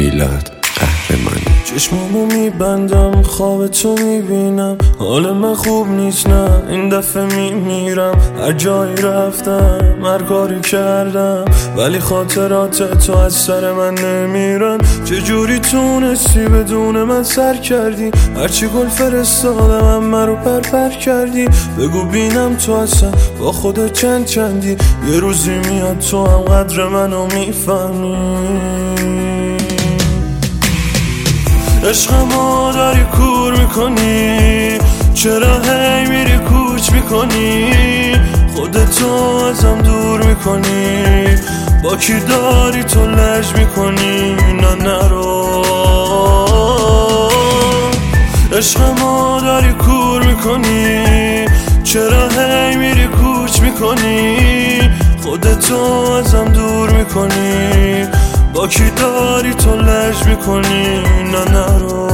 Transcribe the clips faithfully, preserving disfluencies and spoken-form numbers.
میلاد قهرمانی. چشمامو میبندم خواب تو میبینم، حال من خوب نیست نه این دفعه میمیرم. هر جایی رفتم هر کاری کردم ولی خاطرات تو از سر من نمیرن. چجوری تونستی بدون من سر کردی؟ هرچی گل فرستادم همه رو پر پر کردی. بگو بینم تو اصلا با خودت چند چندی؟ یه روزی میاد تو هم قدر منو میفهمی. عشقمو داری کور میکنی، چرا هی میری کوچ میکنی؟ خودتو ازم دور میکنی، با کی داری تو لج میکنی؟ نه نرو. عشقمو داری کور میکنی، چرا هی میری کوچ میکنی؟ خودتو ازم دور میکنی، با کی داری تو لج میکنی؟ نه نرو.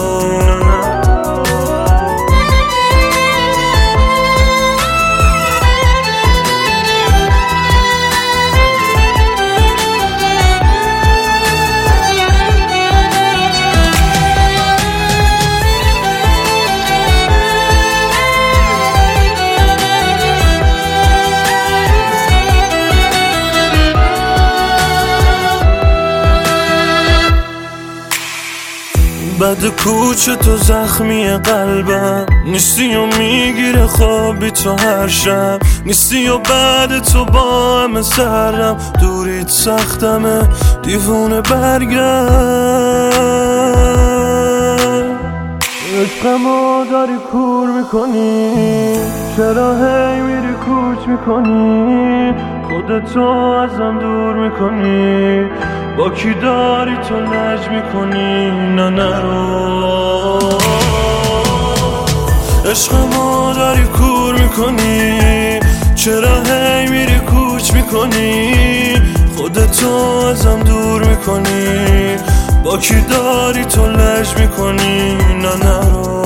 بعد کوچ تو زخمی قلبم نیستی و میگیره خوابی تو هر شب نیستی و بعد تو با همه سرم دوریت سختمه دیوونه برگرد. عشقمو داری کور میکنی، چرا هی میری کوچ میکنی؟ خودتو ازم دور میکنی، با کی داری تو لج میکنی؟ نه نرو. عشقمو داری کور میکنی، چرا هی میری کوچ میکنی؟ خودتو ازم دور میکنی، با کی داری تو لج میکنی؟ نه نرو.